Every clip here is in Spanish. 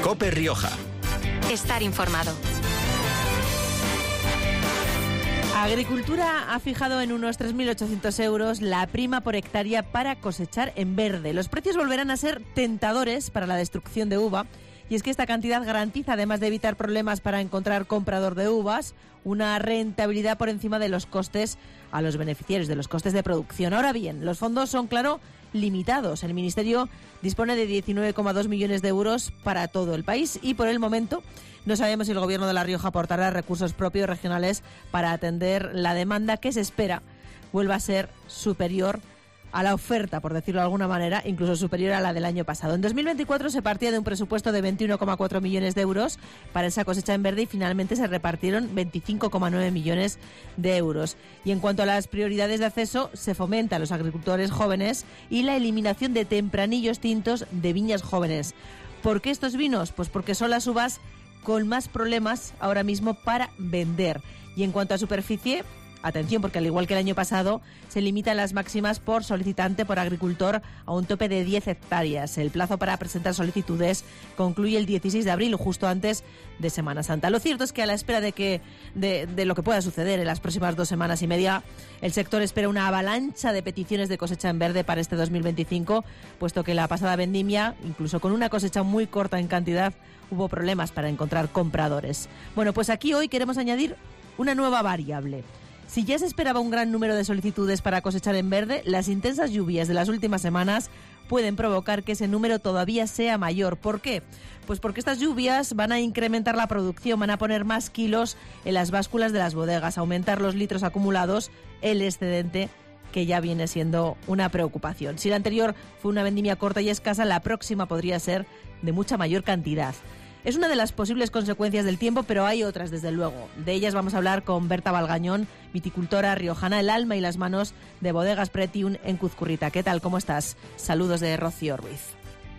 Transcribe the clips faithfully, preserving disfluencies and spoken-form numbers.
COPE Rioja. Estar informado. Agricultura ha fijado en unos tres mil ochocientos euros la prima por hectárea para cosechar en verde. Los precios volverán a ser tentadores para la destrucción de uva. Y es que esta cantidad garantiza, además de evitar problemas para encontrar comprador de uvas, una rentabilidad por encima de los costes a los beneficiarios, de los costes de producción. Ahora bien, los fondos son, claro, limitados. El Ministerio dispone de diecinueve coma dos millones de euros para todo el país y por el momento no sabemos si el Gobierno de La Rioja aportará recursos propios regionales para atender la demanda que se espera vuelva a ser superior a la oferta, por decirlo de alguna manera, incluso superior a la del año pasado. En dos mil veinticuatro se partía de un presupuesto de veintiuno coma cuatro millones de euros para esa cosecha en verde y finalmente se repartieron veinticinco coma nueve millones de euros. Y en cuanto a las prioridades de acceso, se fomenta a los agricultores jóvenes y la eliminación de tempranillos tintos de viñas jóvenes. ¿Por qué estos vinos? Pues porque son las uvas con más problemas ahora mismo para vender. Y en cuanto a superficie, atención, porque al igual que el año pasado, se limitan las máximas por solicitante por agricultor a un tope de diez hectáreas. El plazo para presentar solicitudes concluye el dieciséis de abril, justo antes de Semana Santa. Lo cierto es que a la espera de que de, de lo que pueda suceder en las próximas dos semanas y media, el sector espera una avalancha de peticiones de cosecha en verde para este dos mil veinticinco, puesto que la pasada vendimia, incluso con una cosecha muy corta en cantidad, hubo problemas para encontrar compradores. Bueno, pues aquí hoy queremos añadir una nueva variable. Si ya se esperaba un gran número de solicitudes para cosechar en verde, las intensas lluvias de las últimas semanas pueden provocar que ese número todavía sea mayor. ¿Por qué? Pues porque estas lluvias van a incrementar la producción, van a poner más kilos en las básculas de las bodegas, aumentar los litros acumulados, el excedente, que ya viene siendo una preocupación. Si la anterior fue una vendimia corta y escasa, la próxima podría ser de mucha mayor cantidad. Es una de las posibles consecuencias del tiempo, pero hay otras, desde luego. De ellas vamos a hablar con Berta Valgañón, viticultora riojana, el alma y las manos de Bodegas Pretium en Cuzcurrita. ¿Qué tal? ¿Cómo estás? Saludos de Rocío Ruiz.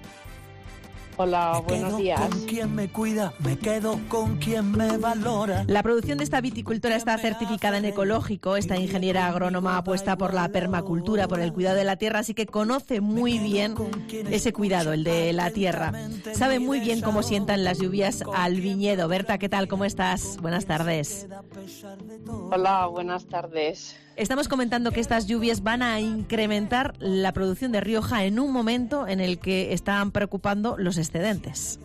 Hola, me buenos quedo días. Con quien me cuida, me quedo con quien me valora. La producción de esta viticultora está certificada en ecológico. Esta ingeniera agrónoma apuesta por la permacultura, por el cuidado de la tierra, así que conoce muy bien ese cuidado, el de la tierra. Sabe muy bien cómo sientan las lluvias al viñedo. Berta, ¿qué tal? ¿Cómo estás? Buenas tardes. Hola, buenas tardes. Estamos comentando que estas lluvias van a incrementar la producción de Rioja en un momento en el que están preocupando los excedentes.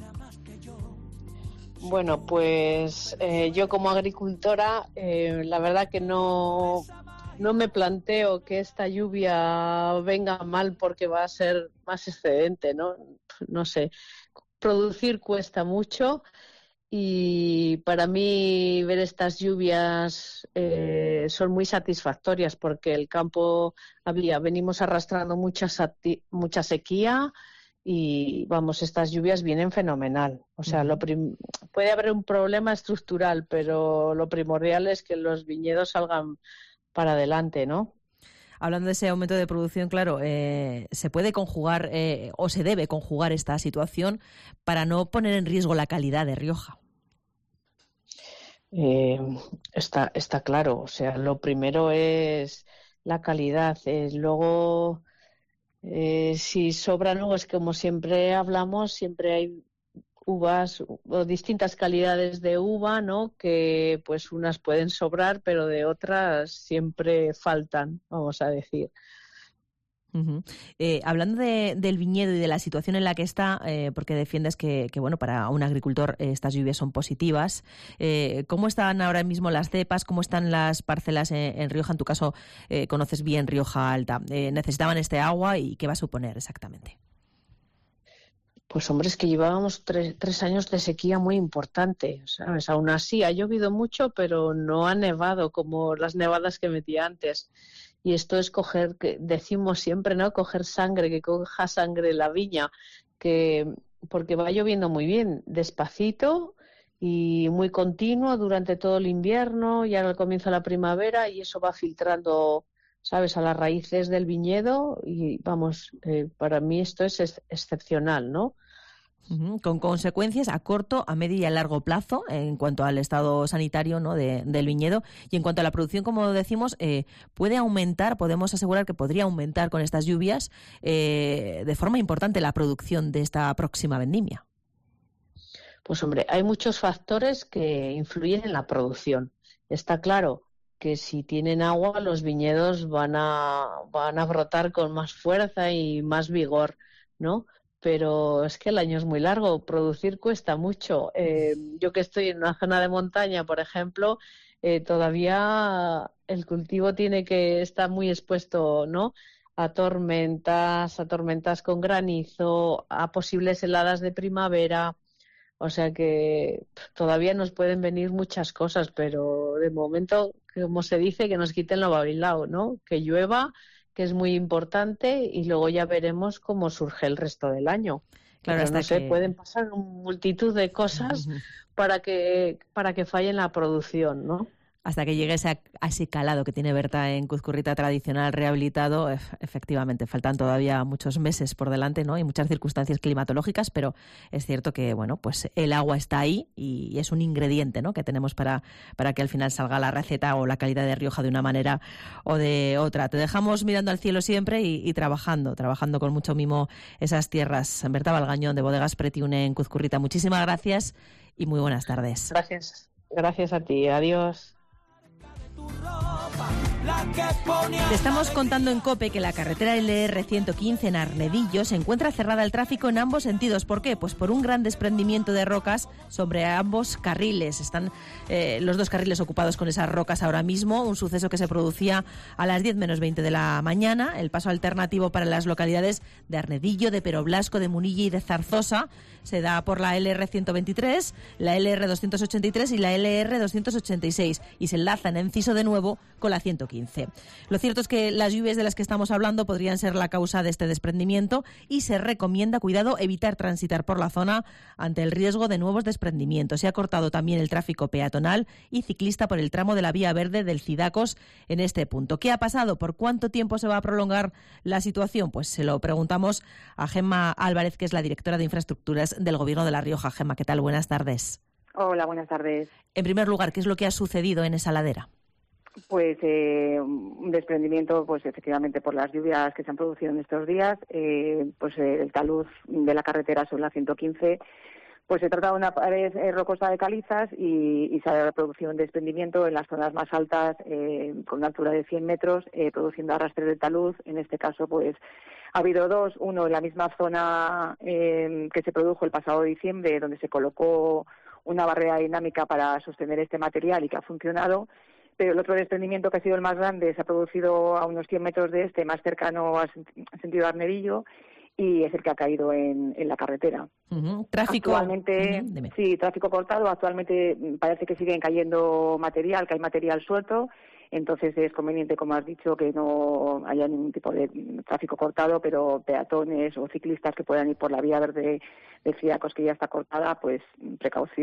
Bueno, pues eh, yo como agricultora, eh, la verdad que no, no me planteo que esta lluvia venga mal porque va a ser más excedente, ¿no? No sé, producir cuesta mucho. Y para mí ver estas lluvias eh, son muy satisfactorias porque el campo había, venimos arrastrando mucha, sati, mucha sequía y vamos, estas lluvias vienen fenomenal. O sea, lo prim- puede haber un problema estructural, pero lo primordial es que los viñedos salgan para adelante, ¿no? Hablando de ese aumento de producción, claro, eh, se puede conjugar eh, o se debe conjugar esta situación para no poner en riesgo la calidad de Rioja. Eh, está, está claro, o sea, lo primero es la calidad, eh, luego eh, si sobran uvas, como siempre hablamos, siempre hay uvas o distintas calidades de uva, ¿no? Que pues unas pueden sobrar, pero de otras siempre faltan, vamos a decir. Uh-huh. Eh, hablando de, del viñedo y de la situación en la que está, eh, porque defiendes que, que bueno, para un agricultor eh, estas lluvias son positivas, eh, ¿cómo están ahora mismo las cepas? ¿Cómo están las parcelas en, en Rioja? En tu caso, eh, conoces bien Rioja Alta. Eh, ¿Necesitaban este agua y qué va a suponer exactamente? Pues hombre, es que llevábamos tres, tres años de sequía muy importante, ¿sabes? Aún así ha llovido mucho, pero no ha nevado como las nevadas que metía antes. Y esto es coger, que decimos siempre, ¿no? Coger sangre, que coja sangre la viña, que porque va lloviendo muy bien, despacito y muy continuo durante todo el invierno y ahora al comienzo de la primavera y eso va filtrando, ¿sabes?, a las raíces del viñedo y vamos, eh, para mí esto es ex- excepcional, ¿no? Uh-huh. Con consecuencias a corto, a medio y a largo plazo en cuanto al estado sanitario, ¿no?, de, del viñedo. Y en cuanto a la producción, como decimos, eh, puede aumentar, podemos asegurar que podría aumentar con estas lluvias eh, de forma importante la producción de esta próxima vendimia. Pues hombre, hay muchos factores que influyen en la producción. Está claro que si tienen agua, los viñedos van a, van a brotar con más fuerza y más vigor, ¿no? Pero es que el año es muy largo, producir cuesta mucho. Eh, yo que estoy en una zona de montaña, por ejemplo, eh, todavía el cultivo tiene que estar muy expuesto, ¿no?, a tormentas, a tormentas con granizo, a posibles heladas de primavera. O sea que pff, todavía nos pueden venir muchas cosas, pero de momento, como se dice, que nos quiten lo babilao, ¿no? Que llueva, que es muy importante, y luego ya veremos cómo surge el resto del año. Claro, Pero hasta no sé, que... pueden pasar multitud de cosas para que para que falle en la producción, ¿no? Hasta que llegue ese, a ese calado que tiene Berta en Cuzcurrita tradicional rehabilitado, ef- efectivamente, faltan todavía muchos meses por delante, ¿no? Y muchas circunstancias climatológicas, pero es cierto que, bueno, pues el agua está ahí y, y es un ingrediente, ¿no?, que tenemos para, para que al final salga la receta o la calidad de Rioja de una manera o de otra. Te dejamos mirando al cielo siempre y, y trabajando, trabajando con mucho mimo esas tierras. Berta Valgañón, de Bodegas Pretiune en Cuzcurrita, muchísimas gracias y muy buenas tardes. Gracias. Gracias a ti. Adiós. Te estamos contando en COPE que la carretera L R ciento quince en Arnedillo se encuentra cerrada al tráfico en ambos sentidos. ¿Por qué? Pues por un gran desprendimiento de rocas sobre ambos carriles. Están eh, los dos carriles ocupados con esas rocas ahora mismo, un suceso que se producía a las diez menos veinte de la mañana. El paso alternativo para las localidades de Arnedillo, de Peroblasco, de Munilla y de Zarzosa se da por la L R ciento veintitrés, la L R doscientos ochenta y tres y la L R doscientos ochenta y seis y se enlaza en Enciso de nuevo con la ciento quince. Lo cierto es que las lluvias de las que estamos hablando podrían ser la causa de este desprendimiento y se recomienda, cuidado, evitar transitar por la zona ante el riesgo de nuevos desprendimientos. Se ha cortado también el tráfico peatonal y ciclista por el tramo de la vía verde del Cidacos en este punto. ¿Qué ha pasado? ¿Por cuánto tiempo se va a prolongar la situación? Pues se lo preguntamos a Gemma Álvarez, que es la directora de Infraestructuras del Gobierno de La Rioja. Gemma, ¿qué tal? Buenas tardes. Hola, buenas tardes. En primer lugar, ¿qué es lo que ha sucedido en esa ladera? Pues eh, un desprendimiento, pues efectivamente por las lluvias que se han producido en estos días, eh, pues eh, el talud de la carretera sobre la ciento quince, pues se trata de una pared eh, rocosa de calizas y, y se ha producido un desprendimiento en las zonas más altas eh, con una altura de cien metros, eh, produciendo arrastre de talud. En este caso, pues ha habido dos, uno en la misma zona eh, que se produjo el pasado diciembre, donde se colocó una barrera dinámica para sostener este material y que ha funcionado. Pero el otro desprendimiento, que ha sido el más grande, se ha producido a unos cien metros de este, más cercano al sentido de Arnedillo, y es el que ha caído en, en la carretera. Uh-huh. Tráfico. Actualmente, uh-huh. sí, tráfico cortado. Actualmente parece que siguen cayendo material, que hay material suelto. Entonces es conveniente, como has dicho, que no haya ningún tipo de tráfico cortado, pero peatones o ciclistas que puedan ir por la vía verde de Cidacos, que ya está cortada, pues precaución.